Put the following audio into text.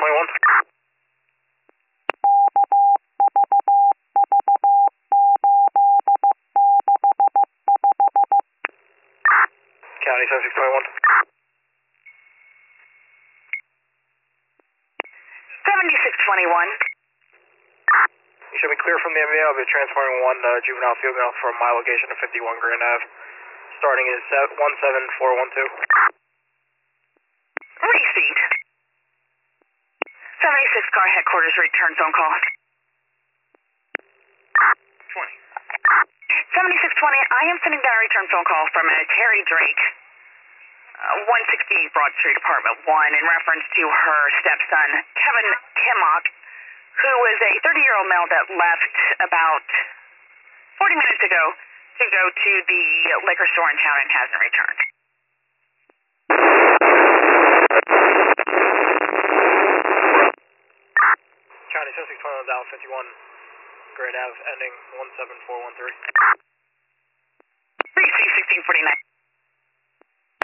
1621. County 7621. 7621. You should be clear from the MVA. I'll be transporting one juvenile field mail from my location to 51 Grand Ave. Starting is 17412. Receipt. 76 car headquarters return phone call. 20. 7620, I am sending down a return phone call from Terry Drake, 168 Broad Street, Apartment 1, in reference to her stepson, Kevin Timmock, who was a 30-year-old male that left about 40 minutes ago to go to the liquor store in town and hasn't returned. County 7621 down 51 Grand Ave, ending 17413. Receipt 1649.